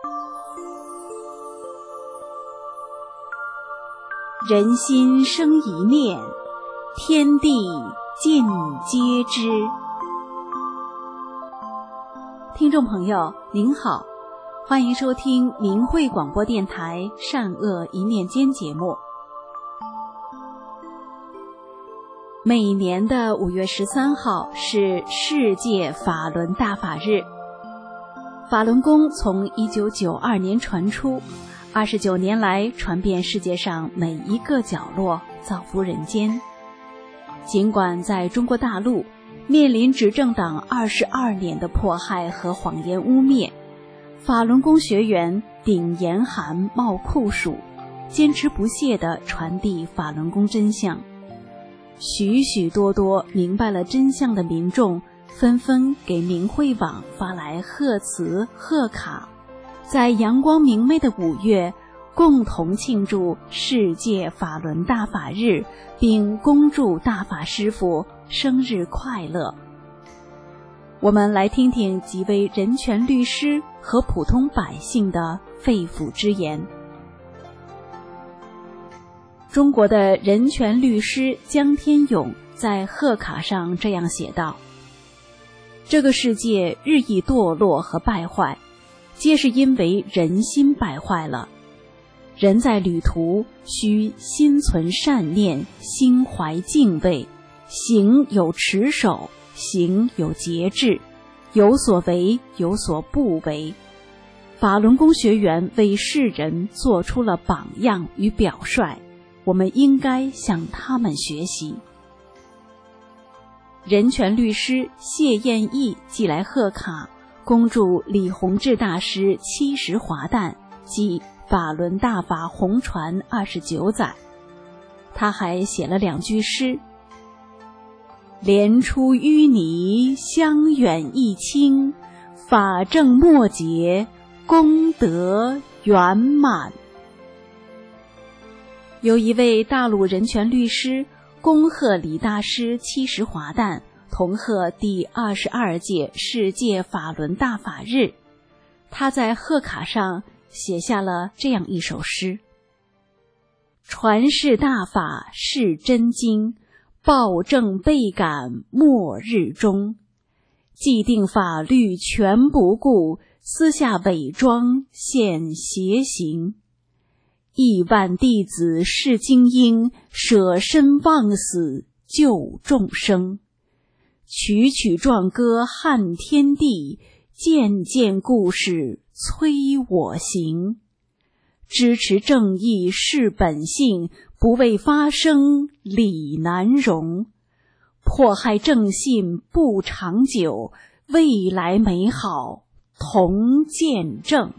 人心生一念，天地尽皆知。听众朋友您好，欢迎收听明慧广播电台善恶一念间节目。每年的5月13号是世界法轮大法日。法轮功从1992年传出，29年来传遍世界上每一个角落，造福人间。尽管在中国大陆面临执政党22年的迫害和谎言污蔑，法轮功学员顶严寒冒酷暑，坚持不懈地传递法轮功真相。许许多多明白了真相的民众纷纷给明慧网发来贺词贺卡，在阳光明媚的5月共同庆祝世界法轮大法日，并恭祝大法师父生日快乐。我们来听听几位人权律师和普通百姓的肺腑之言。中国的人权律师江天勇在贺卡上这样写道：这个世界日益堕落和败坏，皆是因为人心败坏了。人在旅途，需心存善念，心怀敬畏，行有持守，行有节制，有所为，有所不为。法轮功学员为世人做出了榜样与表率，我们应该向他们学习。人权律师谢燕义寄来贺卡，恭祝李洪志大师70华诞及法轮大法红传29载。他还写了2句诗：莲出淤泥香远益清，法正末节功德圆满。有一位大陆人权律师恭贺李大师70华诞，同贺第22届世界法轮大法日。他在贺卡上写下了这样一首诗：传世大法是真经，暴政倍感末日中。既定法律全不顾，私下伪装现邪行。亿万弟子是精英，舍身忘死救众生。曲曲壮歌撼天地，件件故事催我行。支持正义是本性，不为发声理难容。迫害正信不长久，未来美好同见证。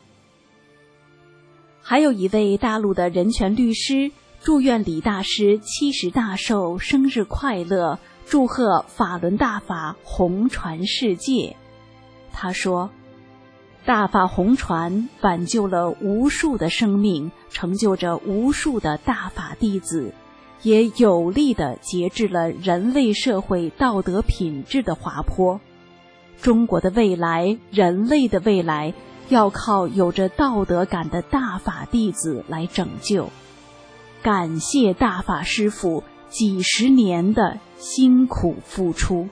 还有一位大陆的人权律师祝愿李大师70大寿生日快乐，祝贺法轮大法红传世界。他说，大法红传挽救了无数的生命，成就着无数的大法弟子，也有力地节制了人类社会道德品质的滑坡。中国的未来，人类的未来，要靠有着道德感的大法弟子来拯救。感谢大法师父几十年的辛苦付出。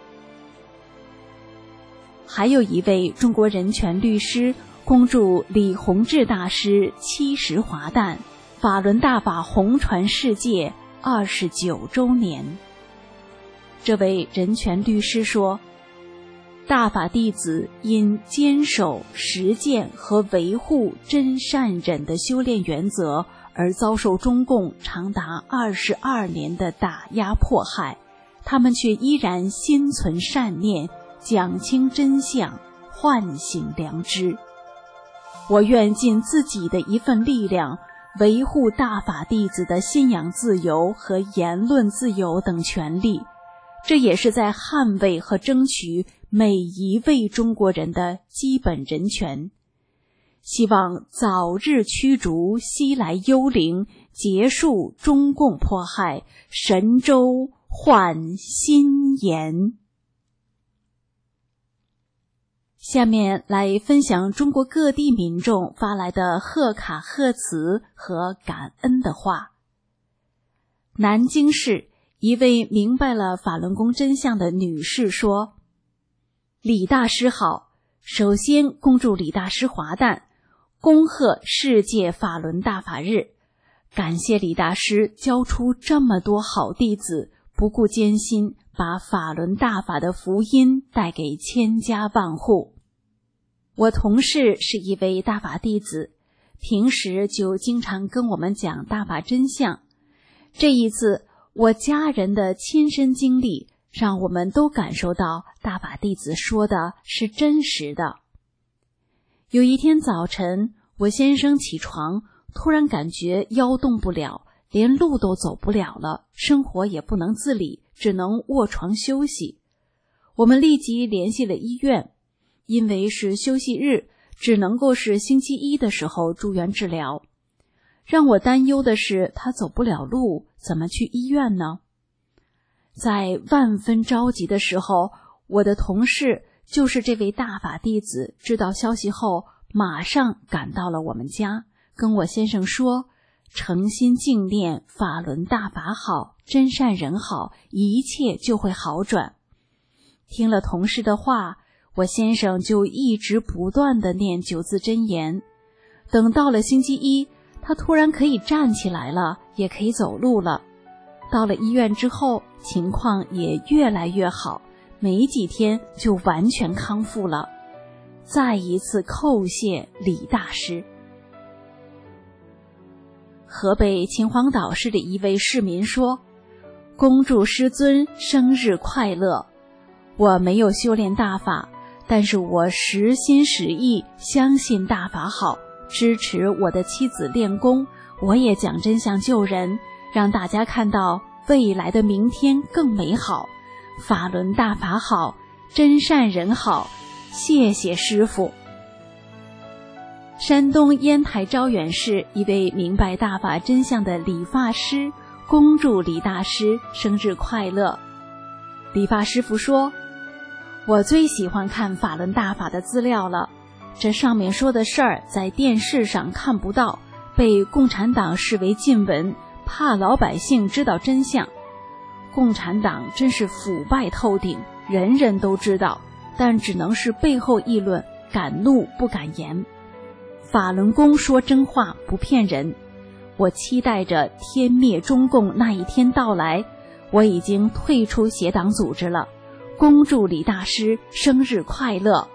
还有一位中国人权律师恭祝李洪志大师70华诞，法轮大法红传世界29周年。这位人权律师说，大法弟子因坚守实践和维护真善忍的修炼原则而遭受中共长达22年的打压迫害，他们却依然心存善念，讲清真相，唤醒良知。我愿尽自己的一份力量，维护大法弟子的信仰自由和言论自由等权利，这也是在捍卫和争取每一位中国人的基本人权。希望早日驱逐西来幽灵，结束中共迫害，神州焕新颜。 下面来分享中国各地民众发来的贺卡贺词和感恩的话。南京市一位明白了法轮功真相的女士说：李大师好，首先恭祝李大师华诞，恭贺世界法轮大法日，感谢李大师教出这么多好弟子，不顾艰辛把法轮大法的福音带给千家万户。我同事是一位大法弟子，平时就经常跟我们讲大法真相。这一次我家人的亲身经历让我们都感受到大法弟子说的是真实的。有一天早晨，我先生起床，突然感觉腰动不了，连路都走不了了，生活也不能自理，只能卧床休息。我们立即联系了医院，因为是休息日，只能够是星期一的时候住院治疗。让我担忧的是，他走不了路，怎么去医院呢？在万分着急的时候，我的同事就是这位大法弟子，知道消息后马上赶到了我们家，跟我先生说，诚心敬念法轮大法好，真善人好，一切就会好转。听了同事的话，我先生就一直不断地念9字真言。等到了星期一，他突然可以站起来了，也可以走路了。到了医院之后，情况也越来越好，没几天就完全康复了。再一次叩谢李大师。河北秦皇岛市的一位市民说：恭祝师尊生日快乐。我没有修炼大法，但是我实心实意相信大法好，支持我的妻子练功，我也讲真相救人，让大家看到未来的明天更美好。法轮大法好，真善人好，谢谢师父。山东烟台招远市一位明白大法真相的理发师恭祝李大师生日快乐。理发师傅说：我最喜欢看法轮大法的资料了，这上面说的事儿在电视上看不到，被共产党视为禁闻，怕老百姓知道真相。共产党真是腐败透顶，人人都知道，但只能是背后议论，敢怒不敢言。法轮功说真话，不骗人。我期待着天灭中共那一天到来，我已经退出邪党组织了。恭祝李大师生日快乐。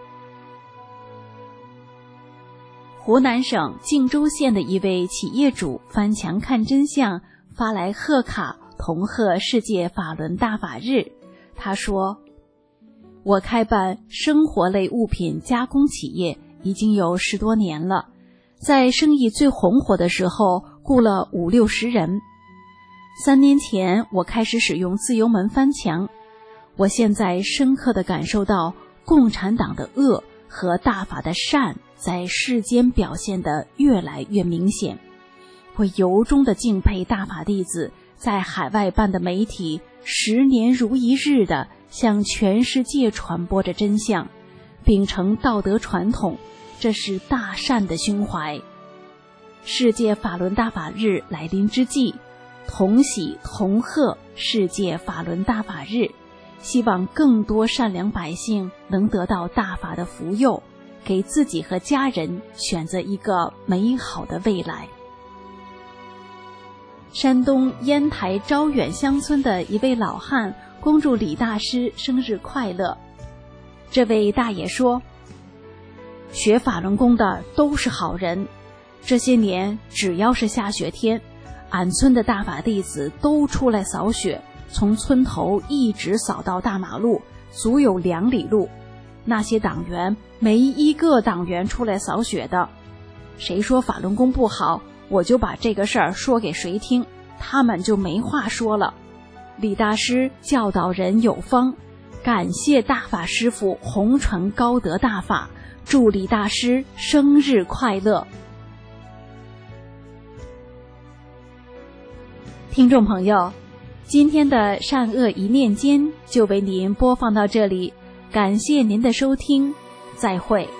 湖南省靖州县的一位企业主翻墙看真相，发来贺卡同贺世界法轮大法日。他说：我开办生活类物品加工企业已经有10多年了，在生意最红火的时候雇了50-60人。3年前我开始使用自由门翻墙，我现在深刻地感受到共产党的恶和大法的善在世间表现得越来越明显。我由衷地敬佩大法弟子在海外办的媒体10年如一日地向全世界传播着真相，秉承道德传统，这是大善的胸怀。世界法轮大法日来临之际，同喜同贺世界法轮大法日，希望更多善良百姓能得到大法的福佑，给自己和家人选择一个美好的未来。山东烟台招远乡村的一位老汉恭祝李大师生日快乐。这位大爷说：学法轮功的都是好人，这些年只要是下雪天，俺村的大法弟子都出来扫雪，从村头一直扫到大马路，足有2里路。那些党员没一个党员出来扫雪的。谁说法轮功不好，我就把这个事儿说给谁听，他们就没话说了。李大师教导人有方，感谢大法师父弘传高德大法，祝李大师生日快乐。听众朋友，今天的善恶一念间就为您播放到这里，感谢您的收听， 再会。